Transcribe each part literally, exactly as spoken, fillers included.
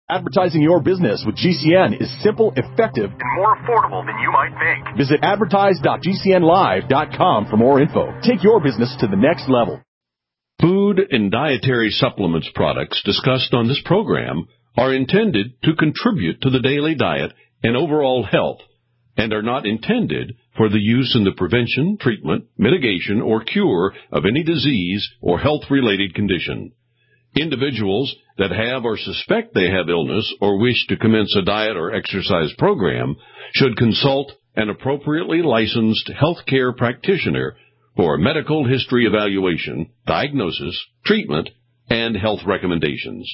Advertising your business with G C N is simple, effective, and more affordable than you might think. Visit advertise dot g c n live dot com for more info. Take your business to the next level. Food and dietary supplements products discussed on this program are intended to contribute to the daily diet and overall health and are not intended for the use in the prevention, treatment, mitigation, or cure of any disease or health-related condition. Individuals that have or suspect they have illness or wish to commence a diet or exercise program should consult an appropriately licensed healthcare practitioner for medical history evaluation, diagnosis, treatment, and health recommendations.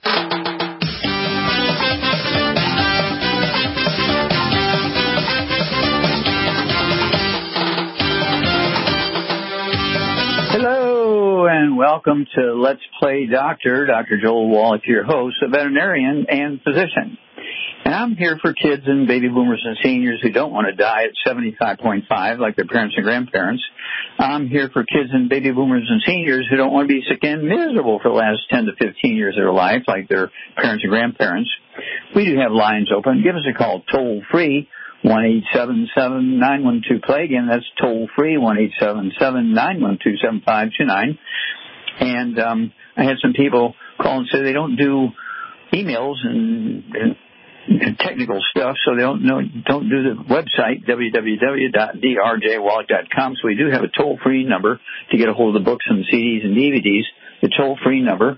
Hello, and welcome to Let's Play Doctor. Doctor Joel Wallach, your host, a veterinarian and physician. And I'm here for kids and baby boomers and seniors who don't want to die at seventy-five point five like their parents and grandparents. I'm here for kids and baby boomers and seniors who don't want to be sick and miserable for the last ten to fifteen years of their life like their parents and grandparents. We do have lines open. Give us a call toll free, one eight seven seven, nine one two, play. Again, that's toll free, one eight seven seven, nine one two, seven five two nine. And um, I had some people call and say they don't do emails and, and technical stuff, so they don't know, don't do the website, w w w dot d r j wallach dot com. So we do have a toll-free number to get a hold of the books and C Ds and D V Ds. The toll-free number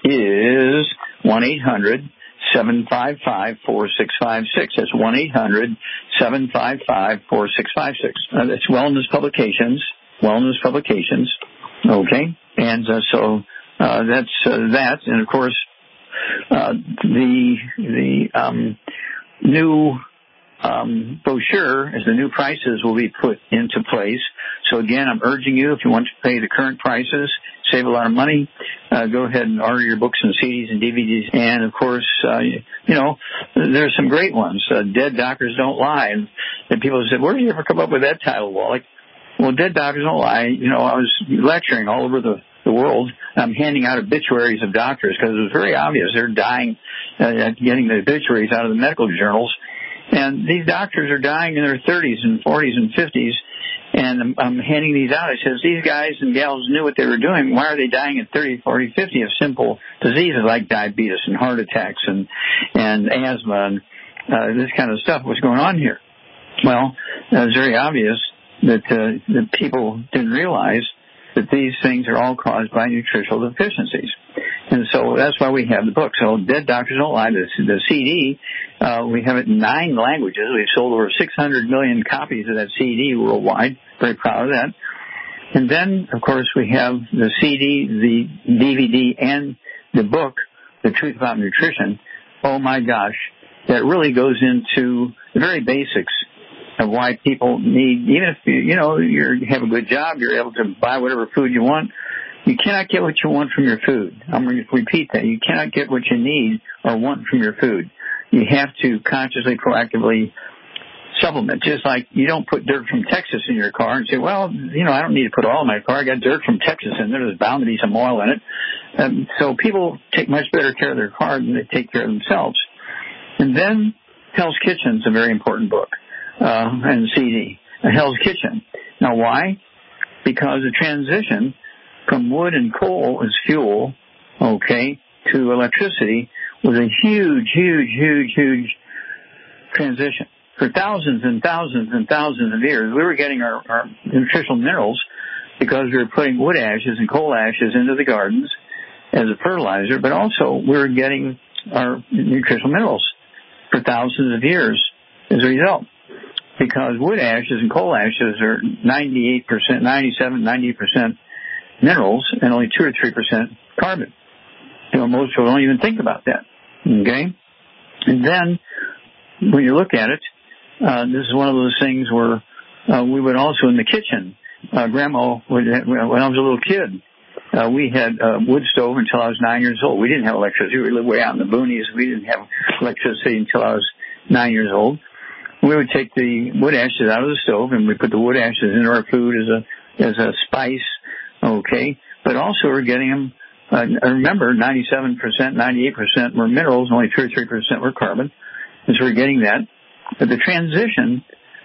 is one eight hundred, seven five five, four six five six. That's one eight hundred, seven five five, four six five six. Uh, that's Wellness Publications. Wellness Publications. Okay. And uh, so uh, that's uh, that. And, of course, uh, the the um, new um, brochure, as the new prices will be put into place. So, again, I'm urging you, if you want to pay the current prices, save a lot of money, uh, go ahead and order your books and C Ds and D V Ds. And, of course, uh, you know, there's some great ones. Uh, Dead Doctors Don't Lie. And, and people said, where did you ever come up with that title, Wallach? Well, Dead Doctors Don't Lie. You know, I was lecturing all over the, the world. I'm handing out obituaries of doctors because it was very obvious they're dying, uh, getting the obituaries out of the medical journals. And these doctors are dying in their thirties and forties and fifties. And I'm, I'm handing these out. I says, these guys and gals knew what they were doing. Why are they dying at thirty, forty, fifty of simple diseases like diabetes and heart attacks and, and asthma and uh, this kind of stuff? What's going on here? Well, uh, it's very obvious that, uh, that people didn't realize that these things are all caused by nutritional deficiencies. And so that's why we have the book. So Dead Doctors Don't Lie, the, the C D, uh, we have it in nine languages. We've sold over six hundred million copies of that C D worldwide. Very proud of that. And then, of course, we have the C D, the D V D, and the book, The Truth About Nutrition. Oh, my gosh. That really goes into the very basics of why people need, even if you, you know, you're, you have a good job, you're able to buy whatever food you want, you cannot get what you want from your food. I'm going to repeat that. You cannot get what you need or want from your food. You have to consciously, proactively supplement. Just like you don't put dirt from Texas in your car and say, well, you know, I don't need to put oil in my car. I got dirt from Texas in there. There's bound to be some oil in it. Um, so people take much better care of their car than they take care of themselves. And then Hell's Kitchen is a very important book. Uh, and C D, Hell's Kitchen. Now, why? Because the transition from wood and coal as fuel, okay, to electricity was a huge, huge, huge, huge transition. For thousands and thousands and thousands of years, we were getting our, our nutritional minerals because we were putting wood ashes and coal ashes into the gardens as a fertilizer, but also we were getting our nutritional minerals for thousands of years as a result. Because wood ashes and coal ashes are ninety-eight percent, ninety-seven, ninety percent minerals and only two or three percent carbon. You know, most people don't even think about that. Okay? And then, when you look at it, uh, this is one of those things where uh, we would also in the kitchen, uh, Grandma, would, when I was a little kid, uh, we had a wood stove until I was nine years old. We didn't have electricity. We lived way out in the boonies. We didn't have electricity until I was nine years old. We would take the wood ashes out of the stove and we put the wood ashes into our food as a as a spice, okay. But also we're getting them Uh, remember, ninety-seven percent, ninety-eight percent were minerals, only two or three percent were carbon. And so we're getting that. But the transition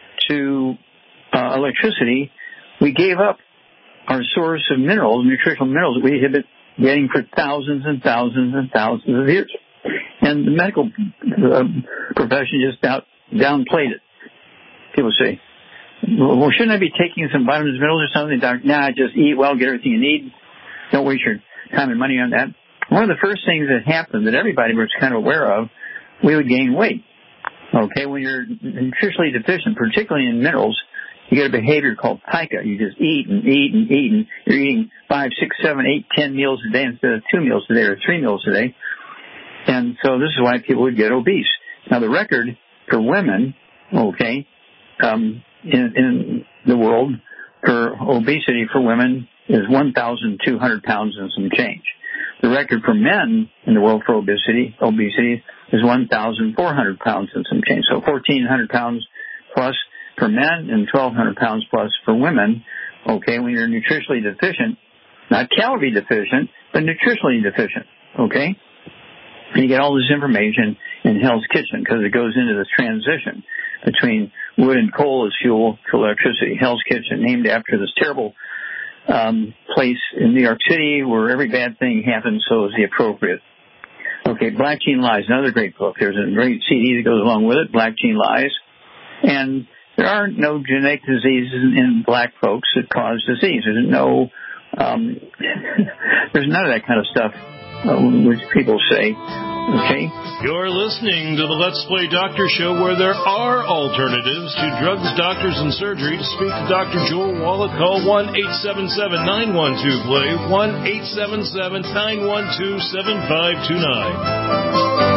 to uh, electricity, we gave up our source of minerals, nutritional minerals that we have been getting for thousands and thousands and thousands of years. And the medical uh, profession just out, downplayed it. People say, well, shouldn't I be taking some vitamins, minerals, or something? Doctor, nah, just eat well, get everything you need. Don't waste your time and money on that. One of the first things that happened that everybody was kind of aware of, we would gain weight. Okay, when you're nutritionally deficient, particularly in minerals, you get a behavior called pica. You just eat and eat and eat, and you're eating five, six, seven, eight, ten meals a day instead of two meals a day or three meals a day. And so this is why people would get obese. Now, the record for women, okay, um, in, in the world for obesity for women is one thousand two hundred pounds and some change. The record for men in the world for obesity, obesity is one thousand four hundred pounds and some change. So fourteen hundred pounds plus for men and twelve hundred pounds plus for women. Okay, when you're nutritionally deficient, not calorie deficient, but nutritionally deficient. Okay? And you get all this information in Hell's Kitchen because it goes into this transition between wood and coal as fuel for electricity. Hell's Kitchen, named after this terrible um, place in New York City where every bad thing happens, so is the appropriate. Okay, Black Gene Lies, another great book. There's a great C D that goes along with it, Black Gene Lies. And there are no genetic diseases in black folks that cause disease. There's no, um, there's none of that kind of stuff, uh, which people say. Okay? You're listening to the Let's Play Doctor Show, where there are alternatives to drugs, doctors, and surgery. To speak to Doctor Joel Wallach, call one eight seven seven, nine one two, play, one eight seven seven, nine one two, seven five two nine.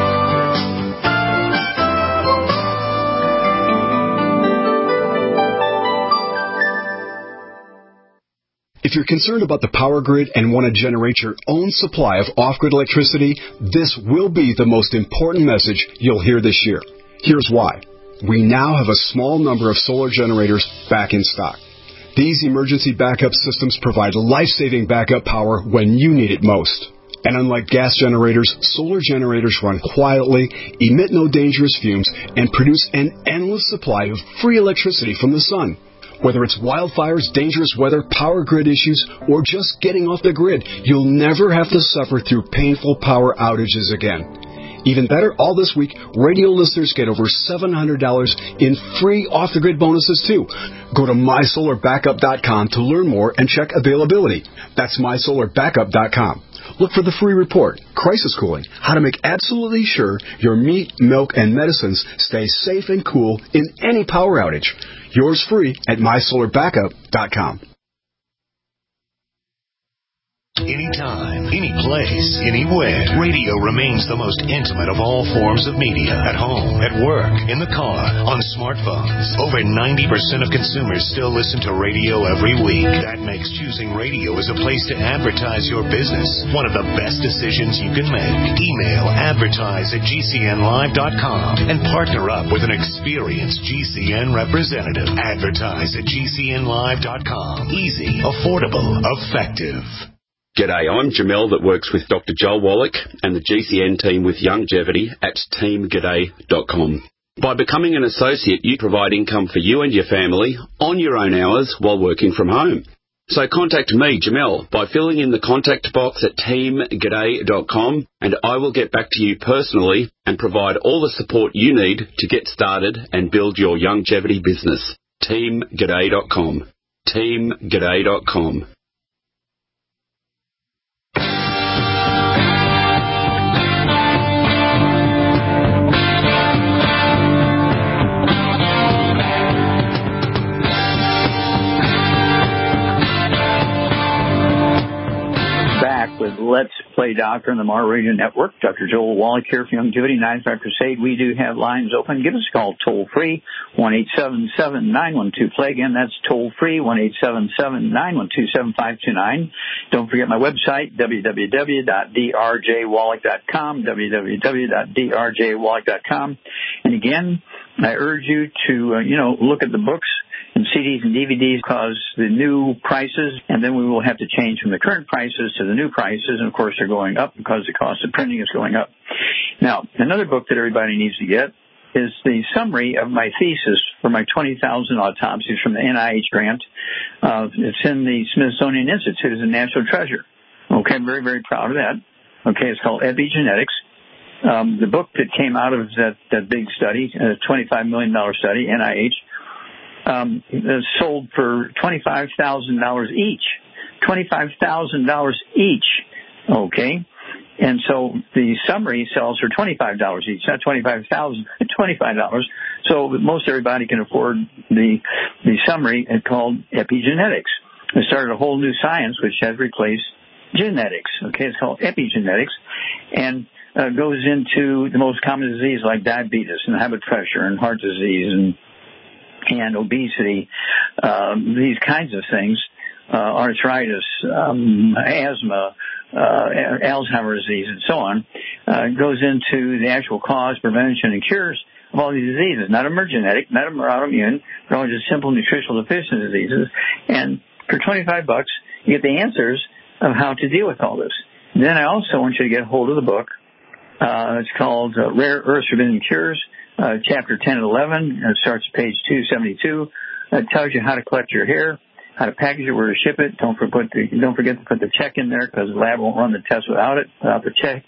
If you're concerned about the power grid and want to generate your own supply of off-grid electricity, this will be the most important message you'll hear this year. Here's why. We now have a small number of solar generators back in stock. These emergency backup systems provide life-saving backup power when you need it most. And unlike gas generators, solar generators run quietly, emit no dangerous fumes, and produce an endless supply of free electricity from the sun. Whether it's wildfires, dangerous weather, power grid issues, or just getting off the grid, you'll never have to suffer through painful power outages again. Even better, all this week, radio listeners get over seven hundred dollars in free off-the-grid bonuses, too. Go to my solar backup dot com to learn more and check availability. That's my solar backup dot com. Look for the free report, Crisis Cooling, how to make absolutely sure your meat, milk, and medicines stay safe and cool in any power outage. Yours free at my solar backup dot com. Anytime, any place, anywhere. Radio remains the most intimate of all forms of media. At home, at work, in the car, on smartphones. Over ninety percent of consumers still listen to radio every week. That makes choosing radio as a place to advertise your business one of the best decisions you can make. Email advertise at G C N live dot com and partner up with an experienced G C N representative. Advertise at G C N live dot com. Easy, affordable, effective. G'day, I'm Jamel that works with Doctor Joel Wallach and the G C N team with Longevity at team g'day dot com. By becoming an associate, you provide income for you and your family on your own hours while working from home. So contact me, Jamel, by filling in the contact box at team g'day dot com, and I will get back to you personally and provide all the support you need to get started and build your longevity business. team g'day dot com. team g'day dot com. With Let's Play Doctor on the Mar Radio Network. Doctor Joel Wallach here for Longevity ninety-five Crusade. We do have lines open. Give us a call toll-free, one eight seven seven, nine one two, play. Again, that's toll-free, one eight seven seven, nine one two, seven five two nine. Don't forget my website, w w w dot d r j wallach dot com, w w w dot d r j wallach dot com. And again, I urge you to, uh, you know, look at the books and C Ds and D V Ds because the new prices, and then we will have to change from the current prices to the new prices, and of course they're going up because the cost of printing is going up. Now, another book that everybody needs to get is the summary of my thesis for my twenty thousand autopsies from the N I H grant. Uh, it's in the Smithsonian Institute as a national treasure. Okay, I'm very, very proud of that. Okay, it's called Epigenetics. Um, the book that came out of that, that big study, a twenty-five million dollars study, N I H, um, sold for twenty-five thousand dollars each. twenty-five thousand dollars each. Okay. And so the summary sells for twenty-five dollars each, not twenty-five thousand dollars, twenty-five dollars. So most everybody can afford the, the summary. It's called Epigenetics. It started a whole new science which has replaced genetics. Okay. It's called Epigenetics. And Uh, goes into the most common disease like diabetes and high blood pressure and heart disease and and obesity, um, these kinds of things, uh, arthritis, um, asthma, uh, Alzheimer's disease, and so on. Uh, goes into the actual cause, prevention, and cures of all these diseases. Not them are genetic, not them are autoimmune. They're all just simple nutritional deficiency diseases. And for twenty-five bucks, you get the answers of how to deal with all this. Then I also want you to get hold of the book. Uh, it's called uh, Rare Earths Forbidden Cures, uh, chapter ten and eleven. It starts at page two seventy-two. It tells you how to collect your hair, how to package it, where to ship it. Don't forget, the, don't forget to put the check in there because the lab won't run the test without it, without the check.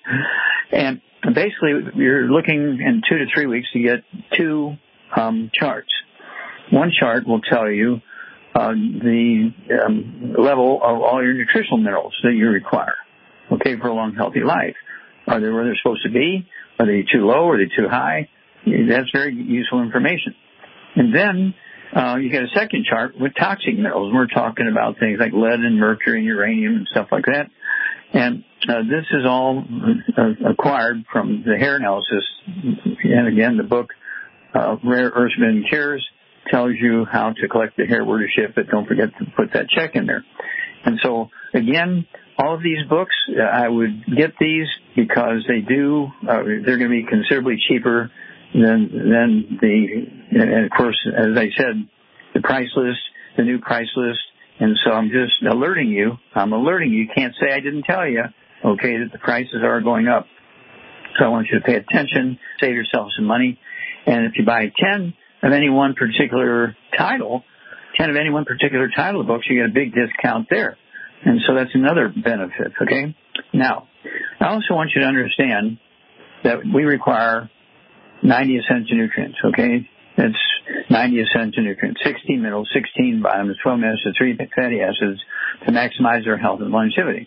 And basically, you're looking in two to three weeks to get two um, charts. One chart will tell you uh, the um, level of all your nutritional minerals that you require, okay, for a long, healthy life. Are they where they're supposed to be? Are they too low? Are they too high? That's very useful information. And then uh, you get a second chart with toxic minerals. We're talking about things like lead and mercury and uranium and stuff like that. And uh, this is all uh, acquired from the hair analysis. And again, the book, uh, Rare Earths Forbidden Cures, tells you how to collect the hair, where to ship it. Don't forget to put that check in there. And so, again, all of these books, uh, I would get these because they do, uh, they're going to be considerably cheaper than, than the, and of course, as I said, the price list, the new price list. And so I'm just alerting you, I'm alerting you, you can't say I didn't tell you, okay, that the prices are going up. So I want you to pay attention, save yourself some money. And if you buy ten of any one particular title, ten of any one particular title of books, you get a big discount there. And so that's another benefit, okay? Now, I also want you to understand that we require ninety essential nutrients, okay? That's ninety essential nutrients, sixteen minerals, sixteen vitamins, twelve minutes to three fatty acids to maximize our health and longevity.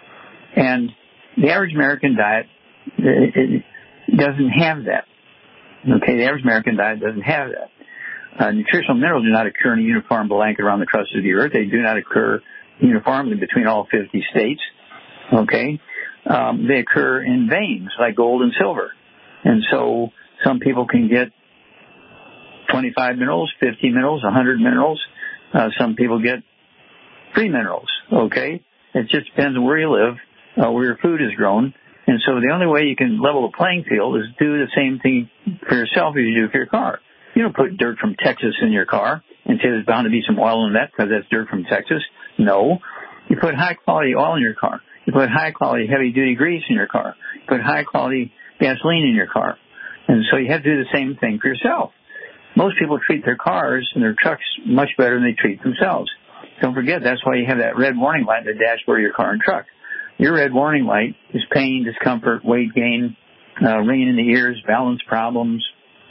And the average American diet it, it doesn't have that, okay? The average American diet doesn't have that. Uh, nutritional minerals do not occur in a uniform blanket around the crust of the earth. They do not occur uniformly between all fifty states, okay? Um, they occur in veins like gold and silver. And so some people can get twenty-five minerals, fifty minerals, one hundred minerals. Uh, some people get three minerals, okay? It just depends on where you live, uh, where your food is grown. And so the only way you can level the playing field is do the same thing for yourself as you do for your car. You don't put dirt from Texas in your car and say there's bound to be some oil in that because that's dirt from Texas. No. You put high-quality oil in your car. You put high-quality heavy-duty grease in your car. You put high-quality gasoline in your car. And so you have to do the same thing for yourself. Most people treat their cars and their trucks much better than they treat themselves. Don't forget, that's why you have that red warning light in the dashboard of your car and truck. Your red warning light is pain, discomfort, weight gain, uh, ringing in the ears, balance problems,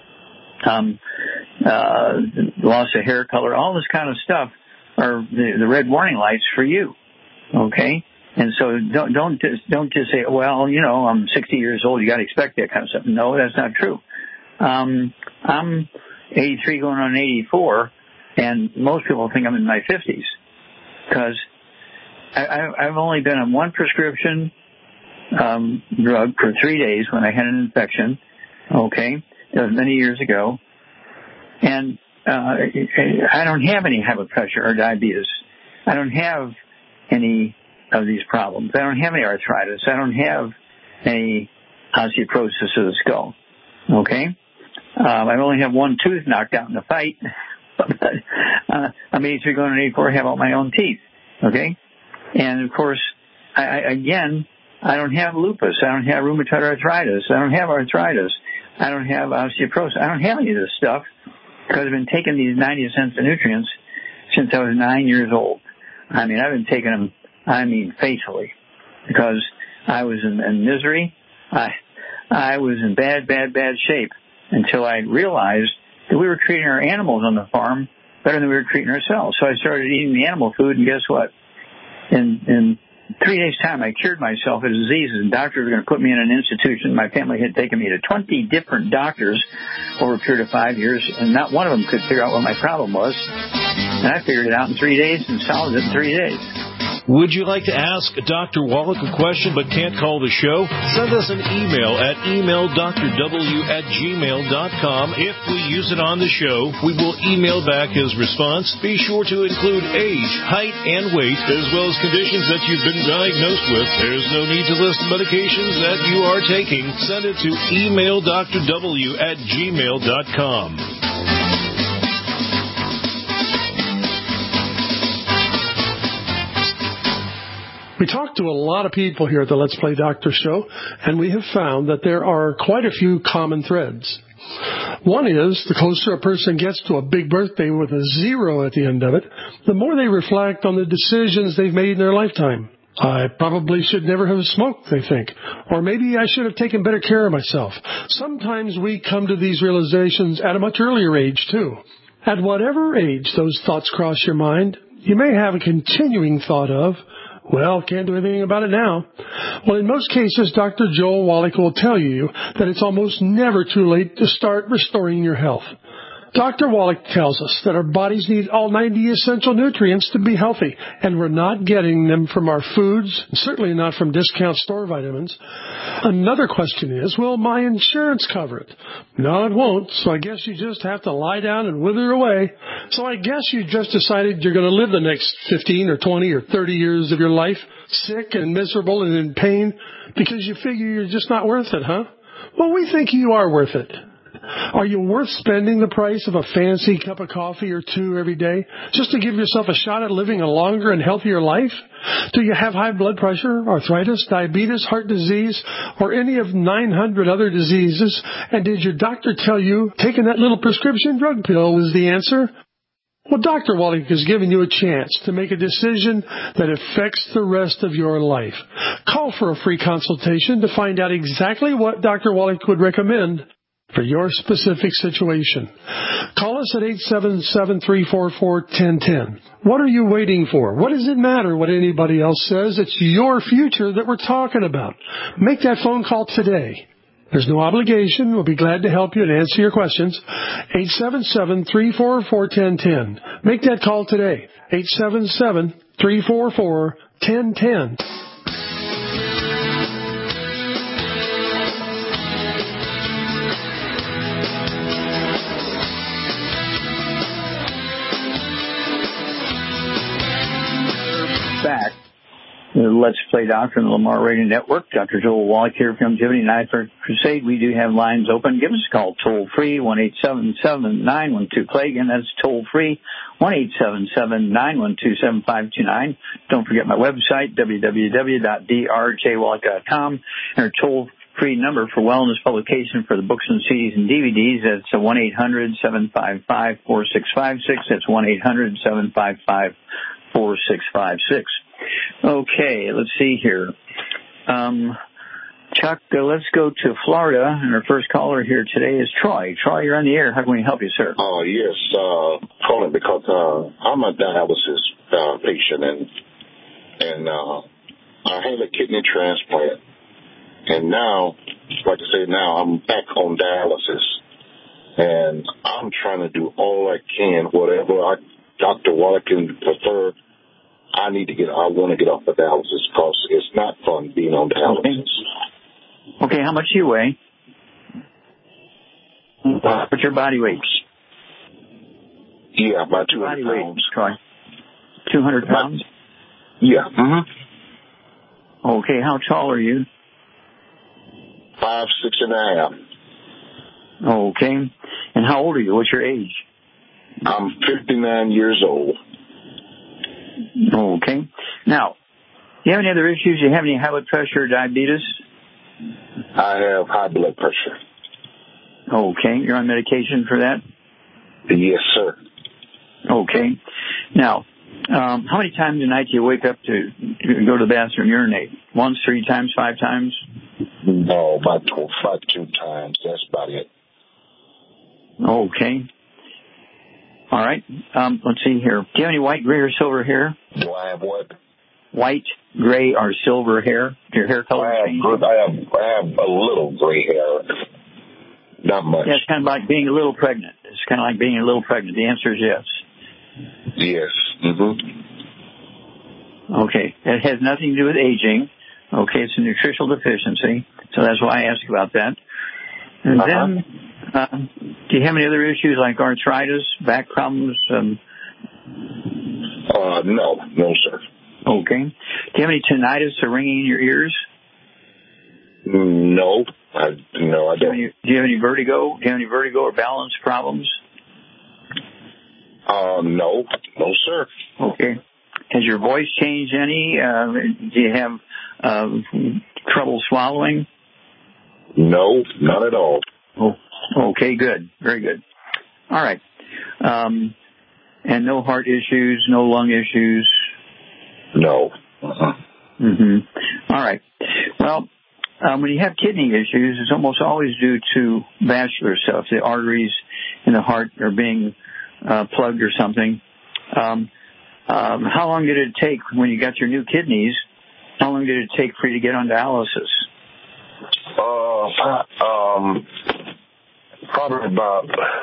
um, uh, loss of hair color, all this kind of stuff are the, the red warning lights for you. Okay? And so don't, don't just, don't just say, well, you know, I'm sixty years old, you got to expect that kind of stuff. No, that's not true. Um, I'm eighty-three going on eighty-four, and most people think I'm in my fifties because I, I, I've only been on one prescription um, drug for three days when I had an infection. Okay? That was many years ago. And uh, I don't have any high blood pressure or diabetes. I don't have any of these problems. I don't have any arthritis. I don't have any osteoporosis of the skull. Okay? Um, I only have one tooth knocked out in a fight. but Uh, I'm eighty-three going on eighty-four, I have all my own teeth. Okay? And, of course, I, I, again, I don't have lupus. I don't have rheumatoid arthritis. I don't have arthritis. I don't have osteoporosis. I don't have any of this stuff because I've been taking these ninety essential nutrients since I was nine years old. I mean, I've been taking them, I mean, faithfully, because I was in, in misery. I, I was in bad, bad, bad shape until I realized that we were treating our animals on the farm better than we were treating ourselves. So I started eating the animal food, and guess what? In, in three days' time, I cured myself of diseases, and doctors were going to put me in an institution. My family had taken me to twenty different doctors over a period of five years, and not one of them could figure out what my problem was. And I figured it out in three days and solved it in three days. Would you like to ask Doctor Wallach a question but can't call the show? Send us an email at email d r w at gmail dot com. If we use it on the show, we will email back his response. Be sure to include age, height, and weight, as well as conditions that you've been diagnosed with. There's no need to list medications that you are taking. Send it to email d r w at gmail dot com. We talk to a lot of people here at the Let's Play Doctor show, and we have found that there are quite a few common threads. One is, the closer a person gets to a big birthday with a zero at the end of it, the more they reflect on the decisions they've made in their lifetime. I probably should never have smoked, they think. Or maybe I should have taken better care of myself. Sometimes we come to these realizations at a much earlier age, too. At whatever age those thoughts cross your mind, you may have a continuing thought of, well, can't do anything about it now. Well, in most cases, Doctor Joel Wallach will tell you that it's almost never too late to start restoring your health. Doctor Wallach tells us that our bodies need all ninety essential nutrients to be healthy, and we're not getting them from our foods, certainly not from discount store vitamins. Another question is, will my insurance cover it? No, it won't, so I guess you just have to lie down and wither away. So I guess you just decided you're going to live the next fifteen or twenty or thirty years of your life sick and miserable and in pain because you figure you're just not worth it, huh? Well, we think you are worth it. Are you worth spending the price of a fancy cup of coffee or two every day just to give yourself a shot at living a longer and healthier life? Do you have high blood pressure, arthritis, diabetes, heart disease, or any of nine hundred other diseases? And did your doctor tell you taking that little prescription drug pill was the answer? Well, Doctor Wallach has given you a chance to make a decision that affects the rest of your life. Call for a free consultation to find out exactly what Doctor Wallach would recommend for your specific situation. Call us at eight seven seven, three four four, one zero one zero. What are you waiting for? What does it matter what anybody else says? It's your future that we're talking about. Make that phone call today. There's no obligation. We'll be glad to help you and answer your questions. eight seven seven, three four four, one zero one zero. Make that call today. eight seven seven, three four four, one zero one zero. Back. Let's Play Doctor on the Lamar Radio Network. Doctor Joel Wallach here from Longevity Night for Crusade. We do have lines open. Give us a call toll free, one eight seven seven, nine one two, play. Again, that's toll free, one eight seven seven, nine one two, seven five two nine. Don't forget my website, w w w dot d r j wallach dot com, and our toll free number for wellness publication for the books and C Ds and D V Ds. That's one eight hundred, seven five five, four six five six. That's one eight hundred, seven five five, four six five six. Okay, let's see here. Um, Chuck, uh, let's go to Florida, and our first caller here today is Troy. Troy, you're on the air. How can we help you, sir? Oh, uh, yes, uh, calling because uh, I'm a dialysis uh, patient, and and uh, I had a kidney transplant, and now, like I say, now I'm back on dialysis, and I'm trying to do all I can, whatever I, Doctor Wallach can prefer. I need to get, I want to get off of dialysis because it's not fun being on dialysis. Okay, okay, how much do you weigh? What's your body weight? Yeah, about two hundred pounds. Troy. two hundred pounds? Yeah. Mm-hmm. Okay, how tall are you? Five, six and a half. Okay. And how old are you? What's your age? I'm fifty-nine years old. Okay. Now, do you have any other issues? Do you have any high blood pressure or diabetes? I have high blood pressure. Okay. You're on medication for that? Yes, sir. Okay. Now, um, how many times a night do you wake up to, to go to the bathroom, urinate? Once, three times, five times? No, about two, five, two times. That's about it. Okay. All right. Um, let's see here. Do you have any white, gray, or silver hair? Do I have what? White, gray, or silver hair? Your hair color I have, changing? I have, I have a little gray hair. Not much. Yeah, it's kind of like being a little pregnant. It's kind of like being a little pregnant. The answer is yes. Yes. Mm-hmm. Okay. It has nothing to do with aging. Okay, it's a nutritional deficiency, so that's why I asked about that. And uh-huh. then, uh, do you have any other issues like arthritis, back problems? Um, uh, no, no, sir. Okay. Do you have any tinnitus or ringing in your ears? No, I no, I Do you, don't. have any, do you have any vertigo? Do you have any vertigo or balance problems? Uh, no, no, sir. Okay. Has your voice changed any? Uh, do you have uh, trouble swallowing? No, not at all. Oh, okay, good. Very good. All right. Um, and no heart issues, no lung issues? No. Uh-huh. Mm-hmm. All right. Well, um, when you have kidney issues, it's almost always due to vascular stuff. The arteries in the heart are being uh, plugged or something. Um, um, how long did it take when you got your new kidneys? How long did it take for you to get on dialysis? Uh, um, probably about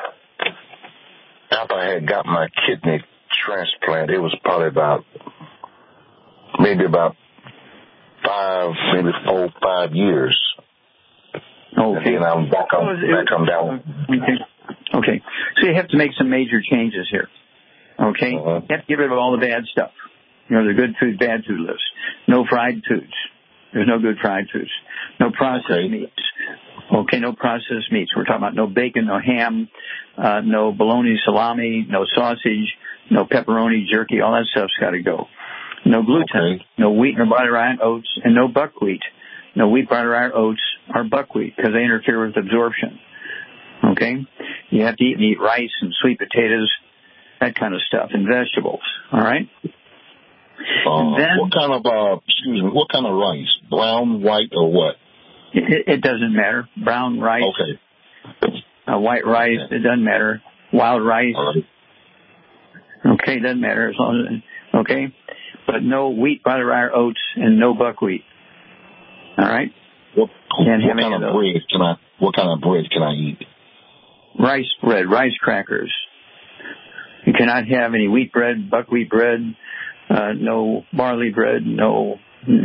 after I had got my kidney transplant, it was probably about maybe about five, maybe four, five years. Okay. And then I'm back on, back on down. Okay. Okay. So you have to make some major changes here. Okay. Uh-huh. You have to get rid of all the bad stuff. You know, the good food, bad food list. No fried foods. There's no good fried foods. No processed okay. meats. Okay, no processed meats. We're talking about no bacon, no ham, uh, no bologna, salami, no sausage, no pepperoni, jerky. All that stuff's got to go. No gluten, okay. no wheat, no barley, rye, oats, and no buckwheat. No wheat, barley, rye, oats, or buckwheat because they interfere with absorption. Okay? You have to eat and eat rice and sweet potatoes, that kind of stuff, and vegetables. All right? Uh, then, what kind of, uh, excuse me, what kind of rice? Brown, white, or what? It, it doesn't matter. Brown rice. Okay. Uh, white rice, okay. It doesn't matter. Wild rice. All right. Okay, it doesn't matter as long as, okay? But no wheat, barley, rye, oats, and no buckwheat. All right? What, what kind of, of bread can I, what kind of bread can I eat? Rice bread, rice crackers. You cannot have any wheat bread, buckwheat bread, uh, no barley bread, no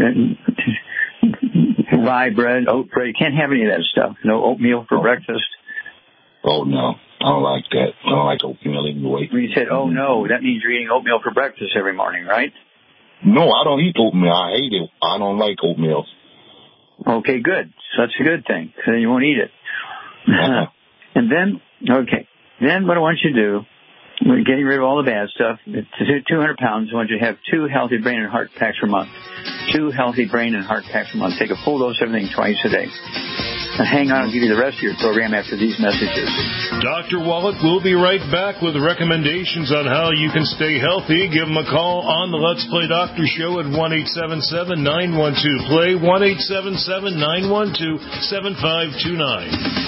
rye bread, oat bread. You can't have any of that stuff. No oatmeal for oh. breakfast. Oh, no. I don't like that. I don't like oatmeal anyway. When you said, oh, no, that means you're eating oatmeal for breakfast every morning, right? No, I don't eat oatmeal. I hate it. I don't like oatmeal. Okay, good. So that's a good thing. So then you won't eat it. Uh-huh. And then, okay, then what I want you to do, we're getting rid of all the bad stuff. To two hundred pounds, I want you to have two healthy brain and heart packs per month. Two healthy brain and heart packs per month. Take a full dose of everything twice a day. Now hang on, I'll give you the rest of your program after these messages. Doctor Wallach will be right back with recommendations on how you can stay healthy. Give him a call on the Let's Play Doctor Show at one eight seven seven, nine one two, play, one eight seven seven, nine one two, seven five two nine.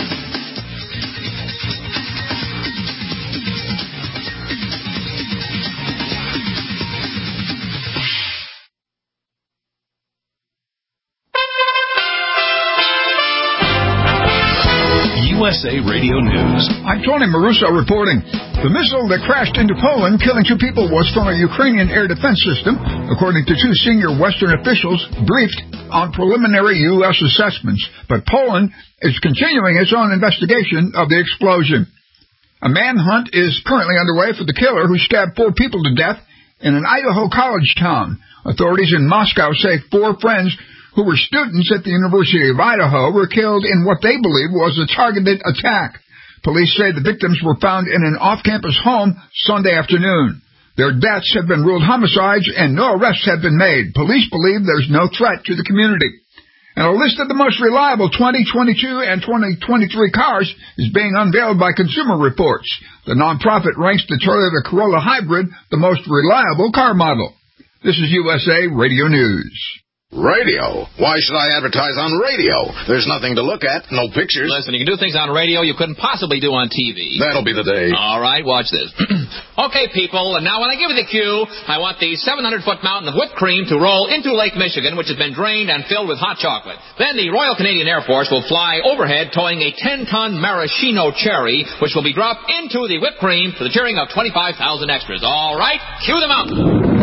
U S A Radio News. I'm Tony Maruso reporting. The missile that crashed into Poland, killing two people, was from a Ukrainian air defense system, according to two senior Western officials briefed on preliminary U S assessments. But Poland is continuing its own investigation of the explosion. A manhunt is currently underway for the killer who stabbed four people to death in an Idaho college town. Authorities in Moscow say four friends who were students at the University of Idaho were killed in what they believe was a targeted attack. Police say the victims were found in an off-campus home Sunday afternoon. Their deaths have been ruled homicides and no arrests have been made. Police believe there's no threat to the community. And a list of the most reliable twenty twenty-two and twenty twenty-three cars is being unveiled by Consumer Reports. The nonprofit ranks the Toyota Corolla Hybrid the most reliable car model. This is U S A Radio News. Radio? Why should I advertise on radio? There's nothing to look at, no pictures. Listen, you can do things on radio you couldn't possibly do on T V. That'll be the day. All right, watch this. Okay, people, and now when I give you the cue, I want the seven hundred foot mountain of whipped cream to roll into Lake Michigan, which has been drained and filled with hot chocolate. Then the Royal Canadian Air Force will fly overhead towing a ten ton maraschino cherry, which will be dropped into the whipped cream to the cheering of twenty-five thousand extras. All right, cue the mountain.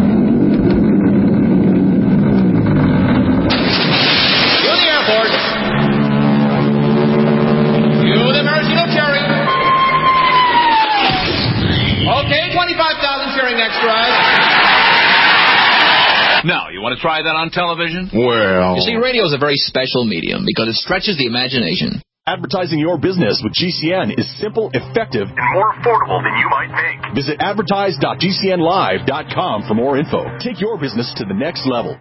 Now, you want to try that on television? Well... You see, radio is a very special medium because it stretches the imagination. Advertising your business with G C N is simple, effective, and more affordable than you might think. Visit advertise dot G C N live dot com for more info. Take your business to the next level.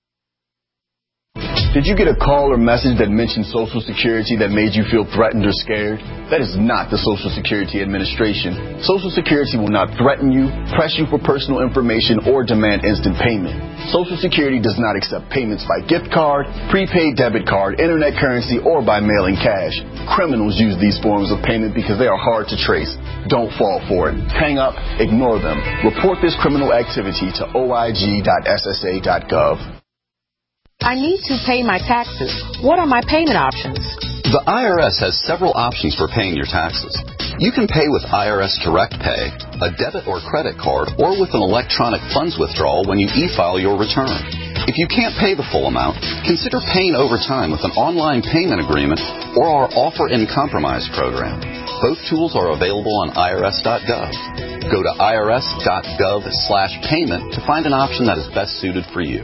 Did you get a call or message that mentioned Social Security that made you feel threatened or scared? That is not the Social Security Administration. Social Security will not threaten you, press you for personal information, or demand instant payment. Social Security does not accept payments by gift card, prepaid debit card, internet currency, or by mailing cash. Criminals use these forms of payment because they are hard to trace. Don't fall for it. Hang up, ignore them. Report this criminal activity to O I G dot S S A dot gov. I need to pay my taxes. What are my payment options? The I R S has several options for paying your taxes. You can pay with I R S Direct Pay, a debit or credit card, or with an electronic funds withdrawal when you e-file your return. If you can't pay the full amount, consider paying over time with an online payment agreement or our Offer in Compromise program. Both tools are available on I R S dot gov. Go to I R S dot gov slash payment to find an option that is best suited for you.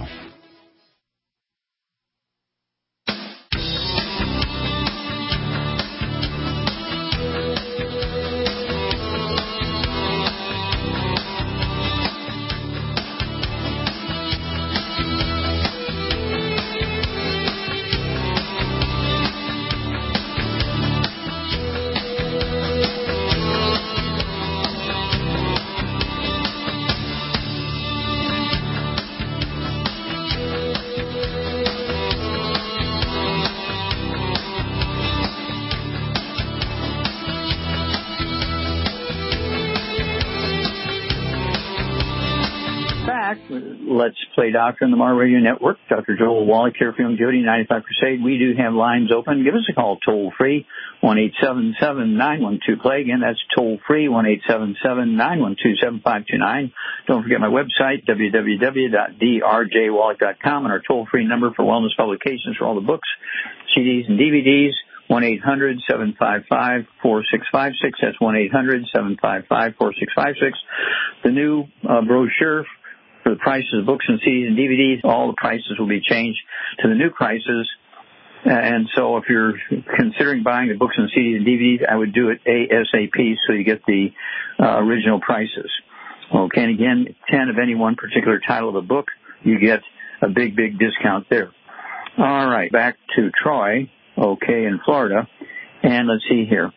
Let's Play Doctor on the Mar Radio Network. Doctor Joel Wallach here for Young Jody, ninety-five Crusade. We do have lines open. Give us a call toll free, one eight seven seven, nine one two, play. Again, that's toll free, one eight seven seven, nine one two, seven five two nine. Don't forget my website, w w w dot d r j wallach dot com, and our toll-free number for wellness publications for all the books, C Ds, and D V Ds, one eight hundred, seven five five, four six five six. That's one eight hundred, seven five five, four six five six. The new uh, brochure for the prices of books and C Ds and D V Ds, all the prices will be changed to the new prices. And so if you're considering buying the books and C Ds and D V Ds, I would do it ASAP so you get the uh, original prices. Okay, and again, ten of any one particular title of a book, you get a big, big discount there. All right, back to Troy, okay, in Florida. And let's see here.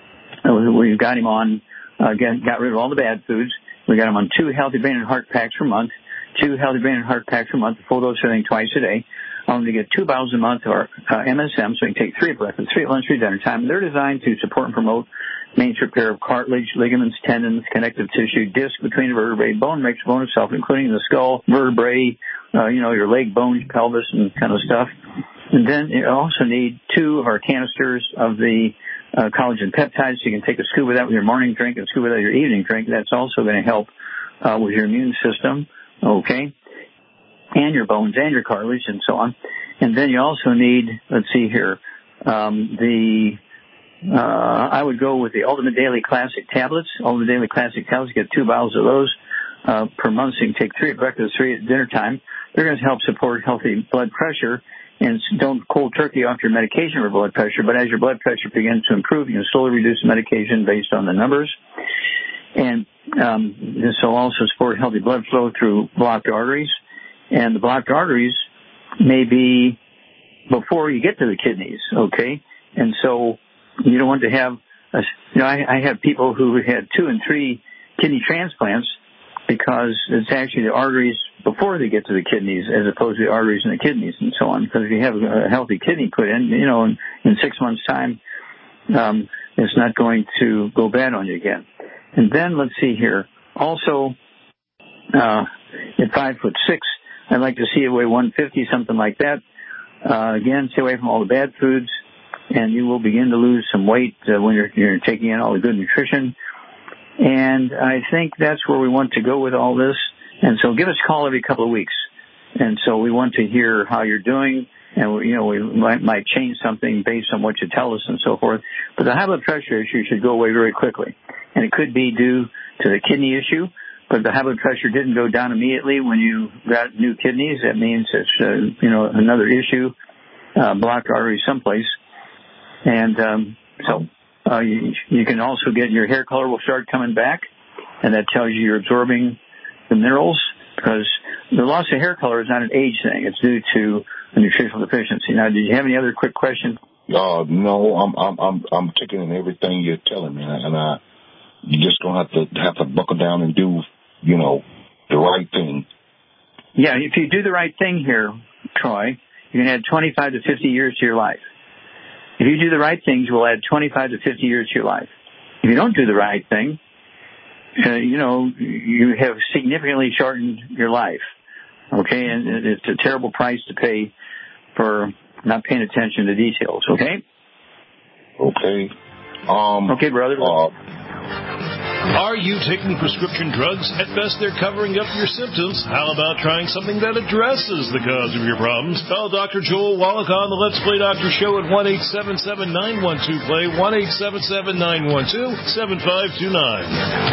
We've got him on, again, got rid of all the bad foods. We got him on two healthy brain and heart packs per month, two healthy brain and heart packs per month, full dose everything twice a day. I'm going to get two bottles a month of our uh, M S M, so you can take three at breakfast, three at lunch, three at dinner time. They're designed to support and promote maintenance repair of cartilage, ligaments, tendons, connective tissue, disc between the vertebrae, bone makes bone itself, including the skull, vertebrae, uh, you know, your leg bones, pelvis, and kind of stuff. And then you also need two of our canisters of the uh, collagen peptides, so you can take a scoop of that with your morning drink and a scoop of that with your evening drink. That's also going to help uh, with your immune system, okay, and your bones and your cartilage and so on. And then you also need, let's see here, um, the, uh, I would go with the Ultimate Daily Classic tablets. Ultimate Daily Classic tablets, you get two bottles of those uh, per month, so you can take three at breakfast, three at dinner time. They're going to help support healthy blood pressure and don't cold turkey off your medication for blood pressure, but as your blood pressure begins to improve, you can slowly reduce the medication based on the numbers. And um, this will also support healthy blood flow through blocked arteries. And the blocked arteries may be before you get to the kidneys, okay? And so you don't want to have, a, you know, I, I have people who had two and three kidney transplants because it's actually the arteries before they get to the kidneys as opposed to the arteries in the kidneys and so on. Because if you have a healthy kidney put in, you know, in, in six months' time, um, it's not going to go bad on you again. And then let's see here. Also, uh, at five foot six, I'd like to see you weigh one fifty, something like that. Uh, again, stay away from all the bad foods, and you will begin to lose some weight uh, when you're, you're taking in all the good nutrition. And I think that's where we want to go with all this. And so give us a call every couple of weeks. And so we want to hear how you're doing, and we, you know, we might, might change something based on what you tell us and so forth. But the high blood pressure issue should go away very quickly. And it could be due to the kidney issue, but the high blood pressure didn't go down immediately when you got new kidneys. That means it's, uh, you know, another issue, uh, blocked artery someplace. And um, so uh, you, you can also get your hair color will start coming back, and that tells you you're absorbing the minerals, because the loss of hair color is not an age thing. It's due to a nutritional deficiency. Now, did you have any other quick questions? Uh, no, I'm I'm I'm I'm taking in everything you're telling me, and I you just gonna have to have to buckle down and do, you know, the right thing. Yeah, if you do the right thing here, Troy, you can add twenty-five to fifty years to your life. If you do the right things, you will add twenty-five to fifty years to your life. If you don't do the right thing, uh, you know, you have significantly shortened your life. Okay, and it's a terrible price to pay for not paying attention to details. Okay. Okay. Um. Okay, brother. Uh, Are you taking prescription drugs? At best, they're covering up your symptoms. How about trying something that addresses the cause of your problems? Call Doctor Joel Wallach on the Let's Play Doctor Show at one eight seven seven, nine one two, play, one eight seven seven, nine one two, seven five two nine.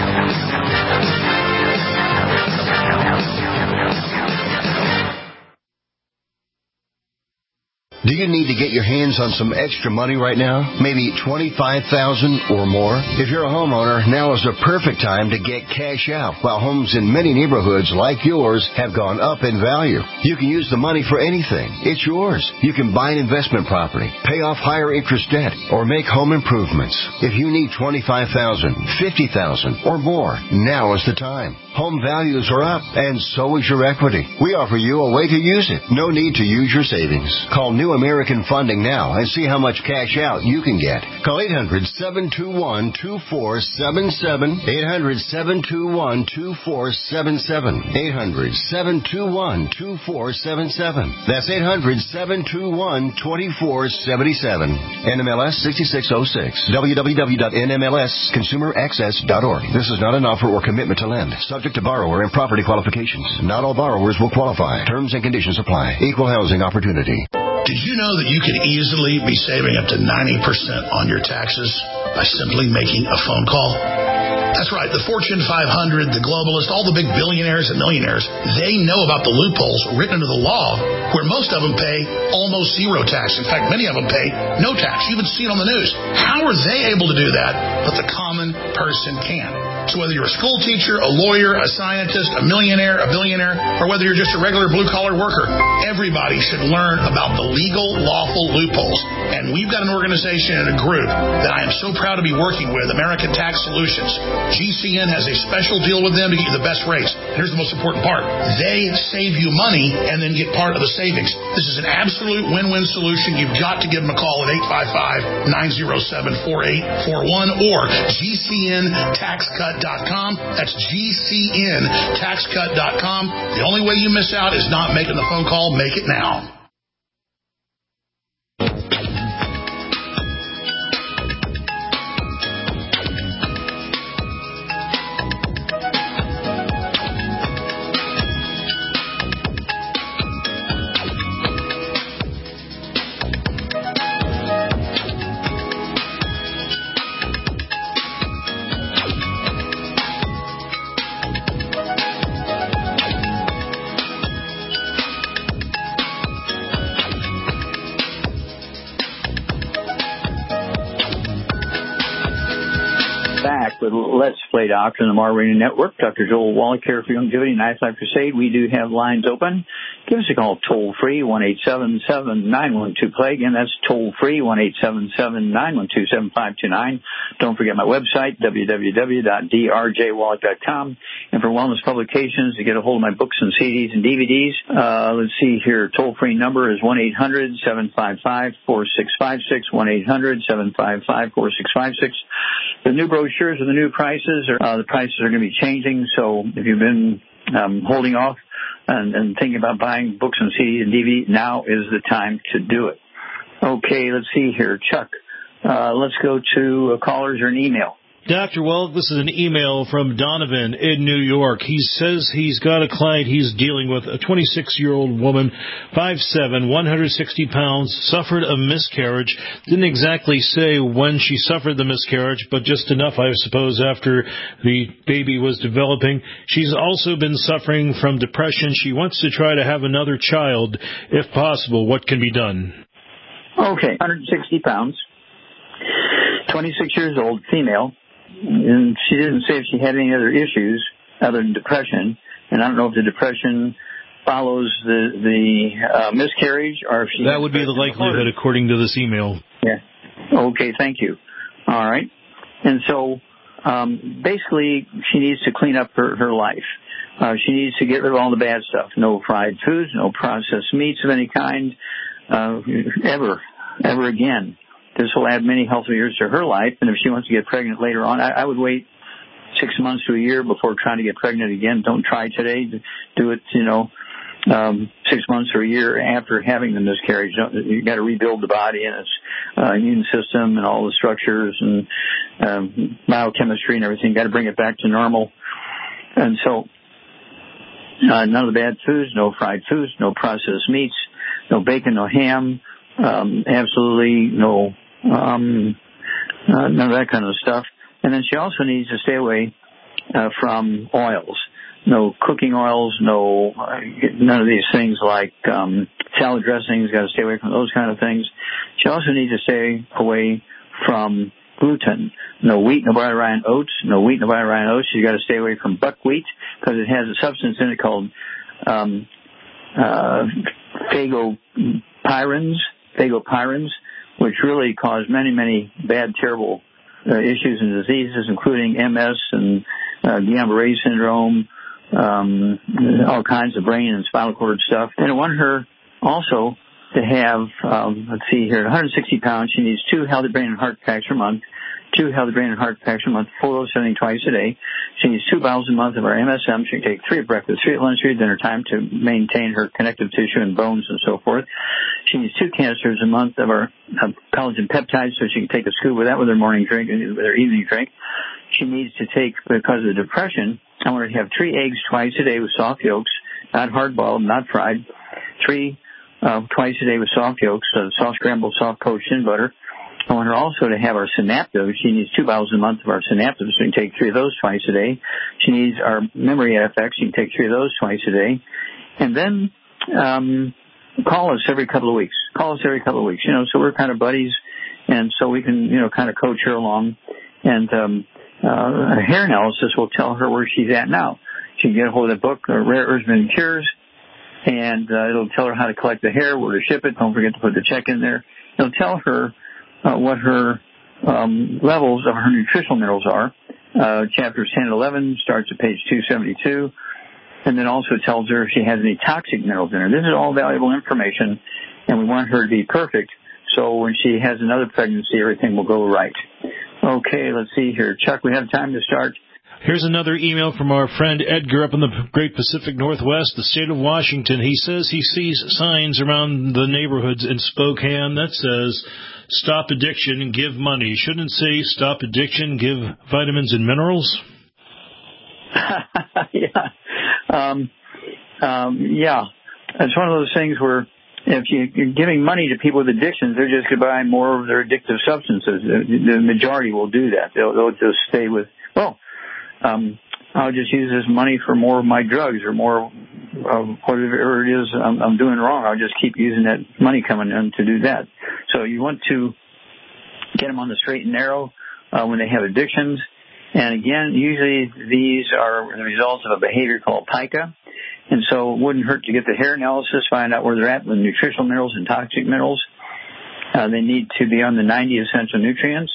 Do you need to get your hands on some extra money right now? Maybe twenty-five thousand dollars or more? If you're a homeowner, now is the perfect time to get cash out. While homes in many neighborhoods like yours have gone up in value, you can use the money for anything. It's yours. You can buy an investment property, pay off higher interest debt, or make home improvements. If you need twenty-five thousand dollars, fifty thousand dollars, or more, now is the time. Home values are up, and so is your equity. We offer you a way to use it. No need to use your savings. Call New American Funding now and see how much cash out you can get. Call eight hundred, seven two one, two four seven seven, eight hundred, seven two one, two four seven seven, eight hundred, seven two one, two four seven seven. That's eight hundred, seven two one, two four seven seven. N M L S sixty-six oh six. w w w dot n m l s consumer access dot org. This is not an offer or commitment to lend. Subject to borrower and property qualifications. Not all borrowers will qualify. Terms and conditions apply. Equal housing opportunity. Did you know that you could easily be saving up to ninety percent on your taxes by simply making a phone call? That's right. The Fortune five hundred, the globalists, all the big billionaires and millionaires, they know about the loopholes written into the law where most of them pay almost zero tax. In fact, many of them pay no tax. You even see it on the news. How are they able to do that, but the common person can? So whether you're a school teacher, a lawyer, a scientist, a millionaire, a billionaire, or whether you're just a regular blue-collar worker, everybody should learn about the legal, lawful loopholes. And we've got an organization and a group that I am so proud to be working with, American Tax Solutions. G C N has a special deal with them to get you the best rates. And here's the most important part. They save you money and then get part of the savings. This is an absolute win-win solution. You've got to give them a call at eight five five, nine oh seven, four eight four one or G C N tax cut dot com. That's G C N tax cut dot com. The only way you miss out is not making the phone call. Make it now. back with Let's Play Doctor on the Mar Radio Network. Doctor Joel Wallach here for Longevity Nice Life Crusade. We do have lines open. Give us a call toll free, one eight seven seven, nine one two, play. Again, that's toll free, one eight seven seven, nine one two, seven five two nine. Don't forget my website, w w w dot d r j wallach dot com. And for wellness publications, to get a hold of my books and C Ds and D V Ds, uh, let's see here, toll free number is one eight hundred, seven five five, four six five six, one eight hundred, seven five five, four six five six. The new brochures are the new prices. Are, uh, the prices are going to be changing, so if you've been um, holding off and, and thinking about buying books and C Ds and D V Ds, now is the time to do it. Okay, let's see here. Chuck, uh, let's go to uh, callers or an email. Doctor Wallach, this is an email from Donovan in New York. He says he's got a client he's dealing with, a twenty-six-year-old woman, five seven, one hundred sixty pounds, suffered a miscarriage. Didn't exactly say when she suffered the miscarriage, but just enough, I suppose, after the baby was developing. She's also been suffering from depression. She wants to try to have another child, if possible. What can be done? Okay, one hundred sixty pounds, twenty-six years old, female. And she didn't say if she had any other issues other than depression. And I don't know if the depression follows the the uh, miscarriage or if she... That would be the likelihood according to this email. Yeah. Okay, thank you. All right. And so um, basically she needs to clean up her, her life. Uh, she needs to get rid of all the bad stuff. No fried foods, no processed meats of any kind, uh, ever, ever again. This will add many healthy years to her life, and if she wants to get pregnant later on, I, I would wait six months to a year before trying to get pregnant again. Don't try today. Do it, you know, um, six months or a year after having the miscarriage. You've got to rebuild the body and its uh, immune system and all the structures and um, biochemistry and everything. You've got to bring it back to normal. And so uh, none of the bad foods, no fried foods, no processed meats, no bacon, no ham, um, absolutely no Um, uh, none of that kind of stuff. And then she also needs to stay away uh, from oils. No cooking oils, no, uh, none of these things like um, salad dressings. Got to stay away from those kind of things. She also needs to stay away from gluten. No wheat, no barley, rye, and oats. No wheat, no barley, rye, and oats. She's got to stay away from buckwheat because it has a substance in it called um, uh, phagopyrins, phagopyrins, which really cause many, many bad, terrible uh, issues and diseases, including M S and uh, Guillain-Barré syndrome, um, all kinds of brain and spinal cord stuff. And I want her also to have, um, let's see here, one hundred sixty pounds. She needs two healthy brain and heart packs per month, two healthy brain and heart packs per month, four of those sending twice a day. She needs two bottles a month of our M S M. She can take three at breakfast, three at lunch, three at dinner time to maintain her connective tissue and bones and so forth. She needs two canisters a month of our uh, collagen peptides so she can take a scoop of that with her morning drink and with her evening drink. She needs to take, because of depression, I want her to have three eggs twice a day with soft yolks, not hard-boiled, not fried, three uh, twice a day with soft yolks, uh, soft scrambled, soft poached in butter. I want her also to have our Synaptive. She needs two bottles a month of our Synaptive, so she can take three of those twice a day. She needs our Memory F X. She can take three of those twice a day. And then um, call us every couple of weeks. Call us every couple of weeks. You know, so we're kind of buddies, and so we can, you know, kind of coach her along. And um, uh, a hair analysis will tell her where she's at now. She can get a hold of the book, uh, Rare Herbs and Cures, and uh, it'll tell her how to collect the hair, where to ship it. Don't forget to put the check in there. It'll tell her Uh, what her um, levels of her nutritional minerals are. Uh, chapters ten and eleven starts at page two seventy-two, and then also tells her if she has any toxic minerals in her. This is all valuable information, and we want her to be perfect, so when she has another pregnancy, everything will go right. Okay, let's see here. Chuck, we have time to start. Here's another email from our friend Edgar up in the Great Pacific Northwest, the state of Washington. He says he sees signs around the neighborhoods in Spokane that says, stop addiction, give money. Shouldn't say stop addiction, give vitamins and minerals? yeah. Um, um, yeah. It's one of those things where if you, you're giving money to people with addictions, they're just going to buy more of their addictive substances. The, the majority will do that. They'll, they'll just stay with, well, um, I'll just use this money for more of my drugs or more of whatever it is I'm, I'm doing wrong. I'll just keep using that money coming in to do that. So you want to get them on the straight and narrow uh, when they have addictions. And again, usually these are the results of a behavior called pica. And so it wouldn't hurt to get the hair analysis, find out where they're at with nutritional minerals and toxic minerals. Uh, they need to be on the ninety essential nutrients.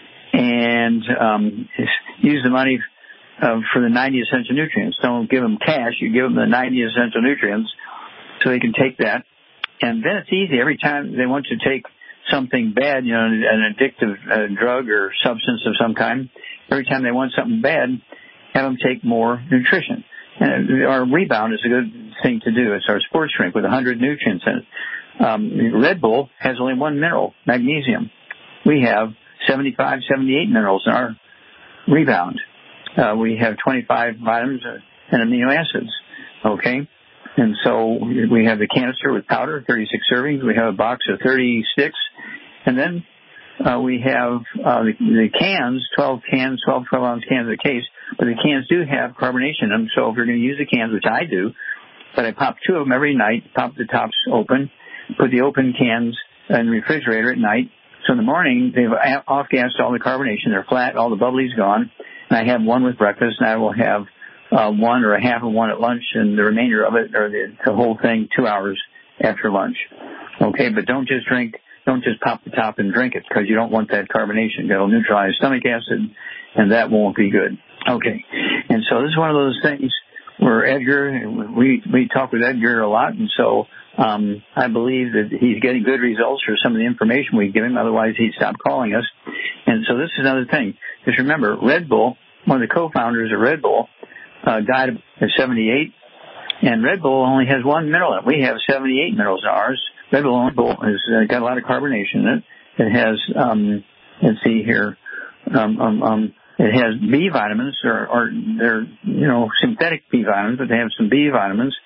And um, use the money uh, for the ninety essential nutrients. Don't give them cash. You give them the ninety essential nutrients so they can take that. And then it's easy. Every time they want to take something bad, you know, an addictive uh, drug or substance of some kind, every time they want something bad, have them take more nutrition. And our Rebound is a good thing to do. It's our sports drink with one hundred nutrients in it. Um, Red Bull has only one mineral, magnesium. We have seventy-five, seventy-eight minerals in our Rebound. Uh, we have twenty-five vitamins and amino acids. Okay? And so we have the canister with powder, thirty-six servings. We have a box of thirty sticks. And then uh, we have uh, the, the cans, twelve cans, twelve, twelve-ounce cans of the case. But the cans do have carbonation in them. So if you're going to use the cans, which I do, but I pop two of them every night, pop the tops open, put the open cans in the refrigerator at night. So in the morning, they've off-gassed all the carbonation. They're flat. All the bubbly's gone. And I have one with breakfast, and I will have uh, one or a half of one at lunch, and the remainder of it, or the, the whole thing, two hours after lunch. Okay, but don't just drink, don't just pop the top and drink it, because you don't want that carbonation. That'll neutralize stomach acid, and that won't be good. Okay, and so this is one of those things where Edgar, we we talk with Edgar a lot, and so um, I believe that he's getting good results for some of the information we give him. Otherwise, he'd stop calling us. And so this is another thing. Just remember, Red Bull, one of the co-founders of Red Bull, uh, died at seventy-eight, and Red Bull only has one mineral in it. We have seventy-eight minerals in ours. Red Bull has uh, got a lot of carbonation in it. It has, um, let's see here, um, um, um, it has B vitamins, or, or they're, you know, synthetic B vitamins, but they have some B vitamins,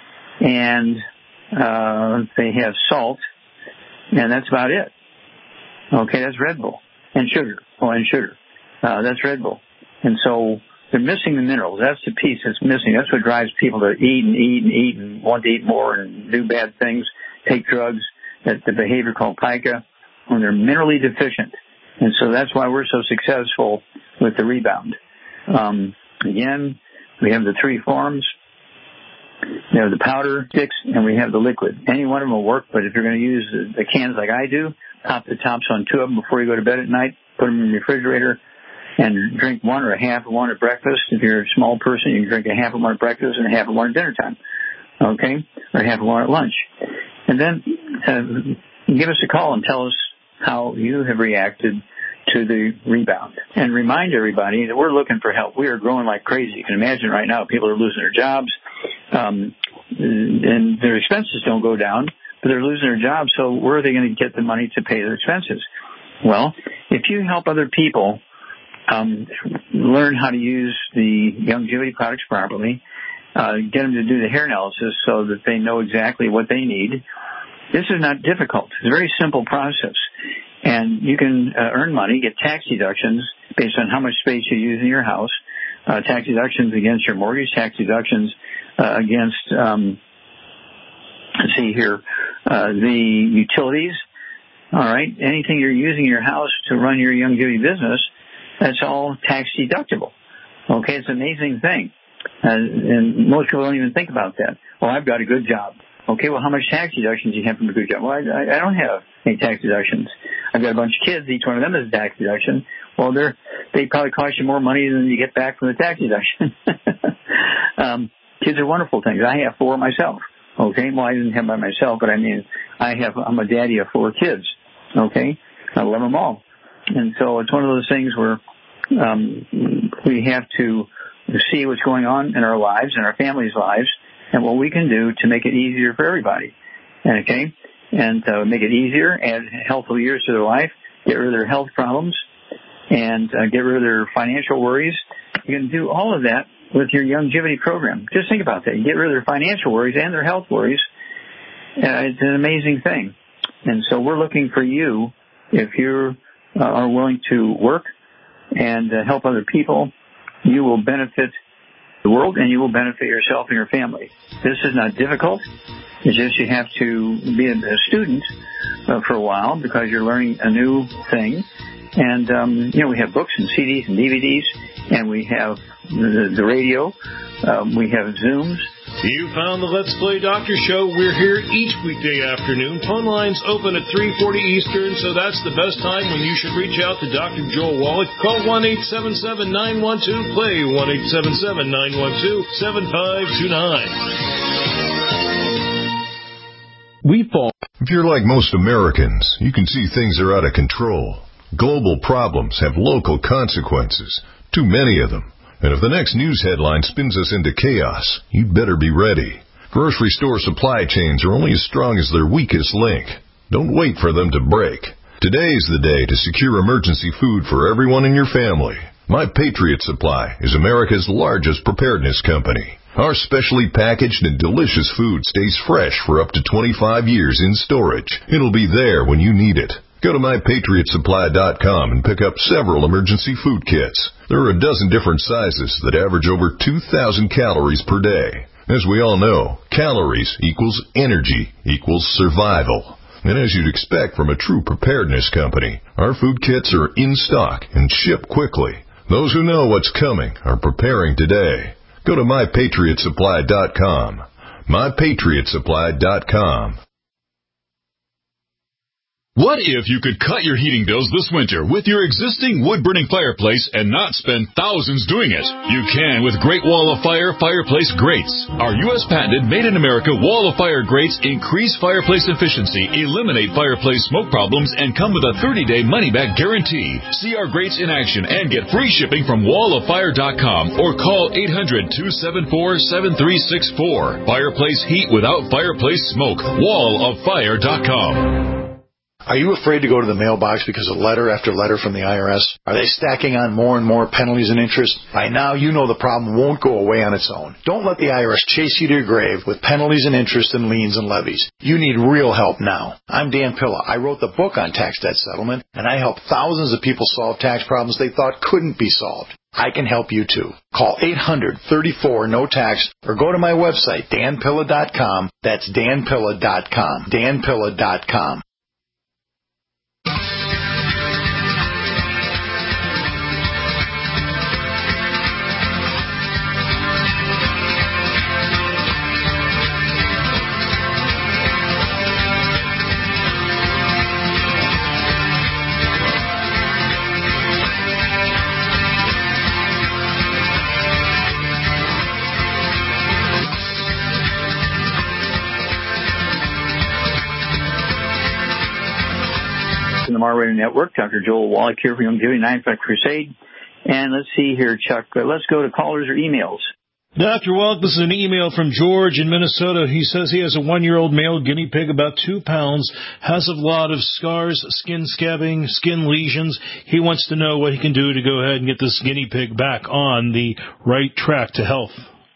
and uh, they have salt, and that's about it. Okay, that's Red Bull. And sugar. Oh, and sugar. Uh, that's Red Bull. And so they're missing the minerals. That's the piece that's missing. That's what drives people to eat and eat and eat and want to eat more and do bad things, take drugs, that the behavior called pica, when they're minerally deficient. And so that's why we're so successful with the Rebound. Um, again, we have the three forms. We have the powder sticks, and we have the liquid. Any one of them will work, but if you're going to use the, the cans like I do, pop the tops on two of them before you go to bed at night, put them in the refrigerator, and drink one or a half of one at breakfast. If you're a small person, you can drink a half of one at breakfast and a half of one at dinner time. Okay? Or half of one at lunch. And then uh, give us a call and tell us how you have reacted to the Rebound. And remind everybody that we're looking for help. We are growing like crazy. You can imagine right now people are losing their jobs, um, and their expenses don't go down, but they're losing their jobs, so where are they going to get the money to pay their expenses? Well, if you help other people um, learn how to use the Youngevity products properly, uh, get them to do the hair analysis so that they know exactly what they need, this is not difficult. It's a very simple process. And you can uh, earn money, get tax deductions based on how much space you use in your house, uh, tax deductions against your mortgage, tax deductions uh, against, um, let's see here, uh, the utilities. All right, anything you're using in your house to run your Youngevity business, that's all tax deductible. Okay, it's an amazing thing. Uh, and most people don't even think about that. Oh, I've got a good job. Okay, well, how much tax deductions do you have from a good job? Well, I, I don't have any tax deductions. I've got a bunch of kids. Each one of them is a tax deduction. Well, they're, they probably cost you more money than you get back from the tax deduction. um, kids are wonderful things. I have four myself. Okay, well, I didn't have by myself, but I mean, I have, I'm a daddy of four kids. Okay, I love them all. And so it's one of those things where um, we have to see what's going on in our lives and our families' lives, and what we can do to make it easier for everybody. Okay? And uh, make it easier, add healthful years to their life, get rid of their health problems, and uh, get rid of their financial worries. You can do all of that with your Youngevity program. Just think about that. You get rid of their financial worries and their health worries. Uh, it's an amazing thing. And so we're looking for you, if you uh, are willing to work and uh, help other people, you will benefit the world, and you will benefit yourself and your family. This is not difficult. It's just you have to be a student uh, for a while because you're learning a new thing. And, um, you know, we have books and C Ds and D V Ds. and we have the, the radio. Um, we have Zooms. You found the Let's Play Doctor Show. We're here each weekday afternoon. Phone lines open at three forty Eastern, so that's the best time when you should reach out to Doctor Joel Wallach. Call one eight seven seven, nine one two, play, one eight seven seven, nine one two, seven five two nine. We fall. If you're like most Americans, you can see things are out of control. Global problems have local consequences, too many of them. And if the next news headline spins us into chaos, you'd better be ready. Grocery store supply chains are only as strong as their weakest link. Don't wait for them to break. Today is the day to secure emergency food for everyone in your family. My Patriot Supply is America's largest preparedness company. Our specially packaged and delicious food stays fresh for up to twenty-five years in storage. It'll be there when you need it. Go to my patriot supply dot com and pick up several emergency food kits. There are a dozen different sizes that average over two thousand calories per day. As we all know, calories equals energy equals survival. And as you'd expect from a true preparedness company, our food kits are in stock and ship quickly. Those who know what's coming are preparing today. Go to my patriot supply dot com. my patriot supply dot com. What if you could cut your heating bills this winter with your existing wood-burning fireplace and not spend thousands doing it? You can with Great Wall of Fire fireplace grates. Our U S patented made-in-America Wall of Fire grates increase fireplace efficiency, eliminate fireplace smoke problems, and come with a thirty-day money-back guarantee. See our grates in action and get free shipping from wall of fire dot com or call eight hundred, two seven four, seven three six four. Fireplace heat without fireplace smoke. wall of fire dot com. Are you afraid to go to the mailbox because of letter after letter from the I R S? Are they stacking on more and more penalties and interest? By now, you know the problem won't go away on its own. Don't let the I R S chase you to your grave with penalties and interest and liens and levies. You need real help now. I'm Dan Pilla. I wrote the book on tax debt settlement, and I help thousands of people solve tax problems they thought couldn't be solved. I can help you too. Call eight hundred, thirty-four, no tax or go to my website, dan pilla dot com. That's dan pilla dot com. dan pilla dot com. The Mar-Radio Network, Doctor Joel Wallach here for Youngevity ninety-five Crusade. And let's see here, Chuck. Uh, let's go to callers or emails. Doctor Wallach, this is an email from George in Minnesota. He says he has a one-year-old male guinea pig, about two pounds, has a lot of scars, skin scabbing, skin lesions. He wants to know what he can do to go ahead and get this guinea pig back on the right track to health.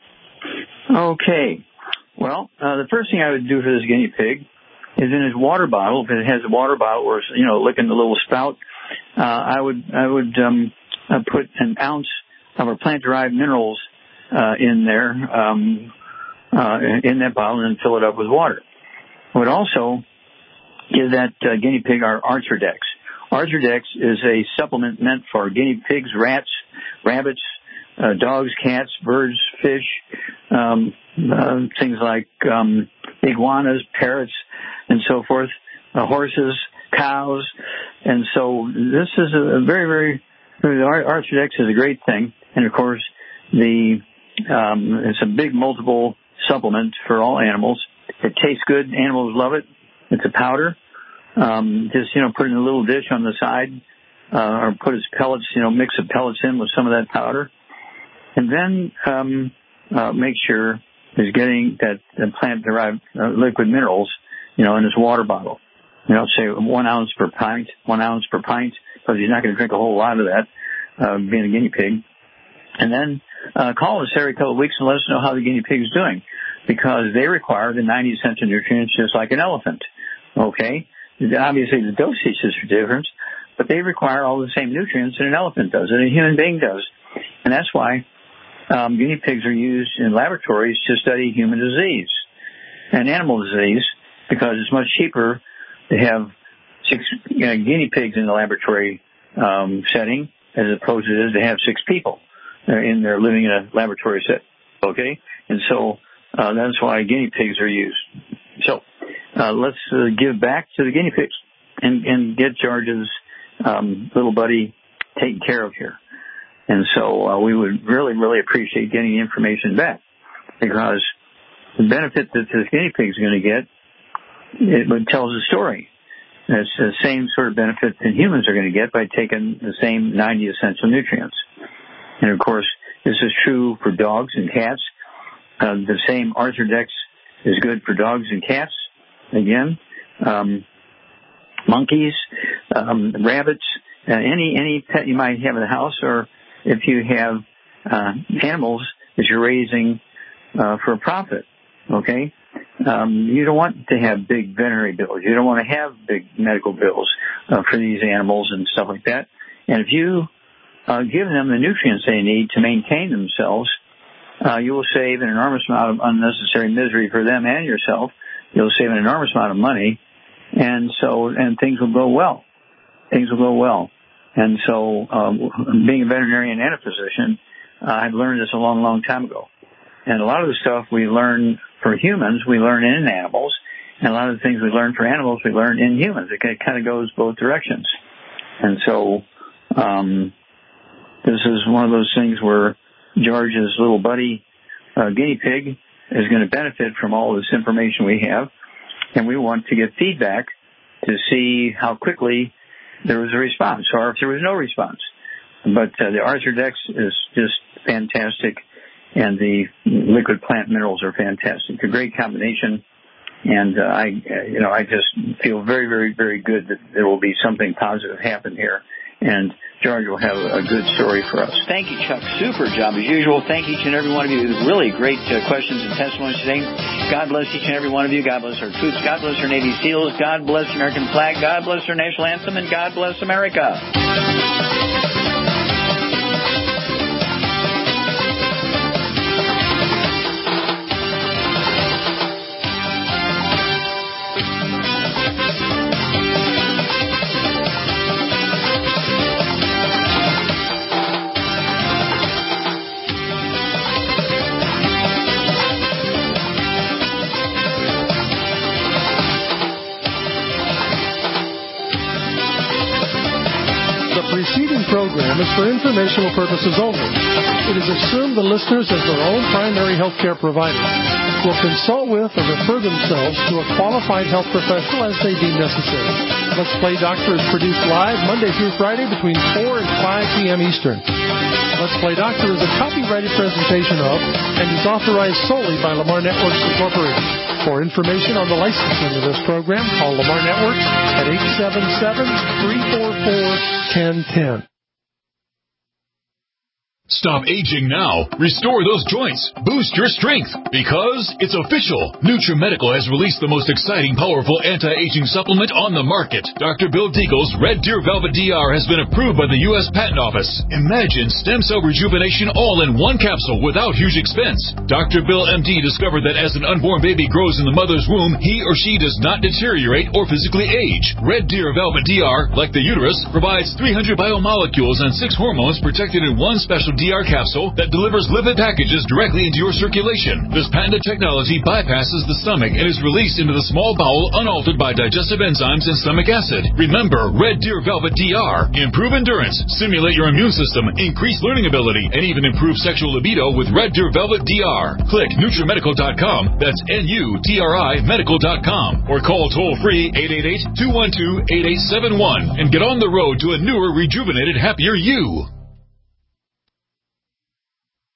Okay. Well, uh, the first thing I would do for this guinea pig is in his water bottle, if it has a water bottle or, you know, licking the little spout, uh, I would, I would, um, uh, put an ounce of our plant-derived minerals, uh, in there, um, uh, in that bottle and fill it up with water. I would also give that uh, guinea pig our Arthrodex. Arthrodex is a supplement meant for guinea pigs, rats, rabbits, uh, dogs, cats, birds, fish, um, uh, things like, um, iguanas, parrots, and so forth, uh, horses, cows. And so this is a very, very, Arthrodex is a great thing. And of course, the, um, it's a big multiple supplement for all animals. It tastes good. Animals love it. It's a powder. Um, just, you know, put it in a little dish on the side, uh, or put its pellets, you know, mix the pellets in with some of that powder. And then, um, uh, make sure he's getting that uh, plant-derived uh, liquid minerals, you know, in his water bottle. You know, say one ounce per pint, one ounce per pint, because he's not going to drink a whole lot of that, uh, being a guinea pig. And then, uh, call us every couple of weeks and let us know how the guinea pig is doing, because they require the ninety essential nutrients just like an elephant. Okay? Obviously the dosages are different, but they require all the same nutrients that an elephant does and a human being does. And that's why um, guinea pigs are used in laboratories to study human disease and animal disease, because it's much cheaper to have six you know, guinea pigs in the laboratory um, setting as opposed to to have six people. they're in there living in a laboratory set. Okay? And so uh, that's why guinea pigs are used. So uh, let's uh, give back to the guinea pigs and, and get George's um, little buddy taken care of here. And so uh, we would really, really appreciate getting the information back, because the benefit that the guinea pig is going to get, it tells a story. It's the same sort of benefit that humans are going to get by taking the same ninety essential nutrients. And, of course, this is true for dogs and cats. Uh, the same Arthrodex is good for dogs and cats. Again, um, monkeys, um, rabbits, uh, any any pet you might have in the house, or if you have uh, animals that you're raising uh, for a profit, okay? Um, you don't want to have big veterinary bills. You don't want to have big medical bills uh, for these animals and stuff like that. And if you uh, give them the nutrients they need to maintain themselves, uh, you will save an enormous amount of unnecessary misery for them and yourself. You'll save an enormous amount of money, and so and things will go well. Things will go well. And so, uh, being a veterinarian and a physician, uh, I've learned this a long, long time ago. And a lot of the stuff we learn for humans, we learn in animals. And a lot of the things we learn for animals, we learn in humans. It kind of goes both directions. And so, um, this is one of those things where George's little buddy, uh, guinea pig, is going to benefit from all this information we have. And we want to get feedback to see how quickly there was a response, or if there was no response. But uh, the Arthrodex is just fantastic, and the liquid plant minerals are fantastic. It's a great combination, and uh, I, you know, I just feel very, very, very good that there will be something positive happen here, and George will have a good story for us. Thank you, Chuck. Super job as usual. Thank each and every one of you. It was really great uh, questions and testimonies today. God bless each and every one of you. God bless our troops. God bless our Navy SEALs. God bless the American flag. God bless our national anthem. And God bless America. Program is for informational purposes only. It is assumed the listeners, as their own primary health care provider, will consult with or refer themselves to a qualified health professional as they deem necessary. Let's Play Doctor is produced live Monday through Friday between four and five p.m. Eastern. Let's Play Doctor is a copyrighted presentation of and is authorized solely by Lamar Networks Incorporated. For information on the licensing of this program, call Lamar Networks at eight seven seven, three four four, one zero one zero. Stop aging now. Restore those joints. Boost your strength. Because it's official. NutriMedical has released the most exciting, powerful anti-aging supplement on the market. Doctor Bill Deagle's Red Deer Velvet D R has been approved by the U S Patent Office. Imagine stem cell rejuvenation all in one capsule without huge expense. Doctor Bill M D discovered that as an unborn baby grows in the mother's womb, he or she does not deteriorate or physically age. Red Deer Velvet D R, like the uterus, provides three hundred biomolecules and six hormones protected in one special D R capsule that delivers lipid packages directly into your circulation. This patented technology bypasses the stomach and is released into the small bowel unaltered by digestive enzymes and stomach acid. Remember, Red Deer Velvet D R. Improve endurance, stimulate your immune system, increase learning ability, and even improve sexual libido with Red Deer Velvet D R. Click NutriMedical dot com. That's N U T R I medical dot com. Or call toll-free eight eight eight, two one two, eight eight seven one and get on the road to a newer, rejuvenated, happier you.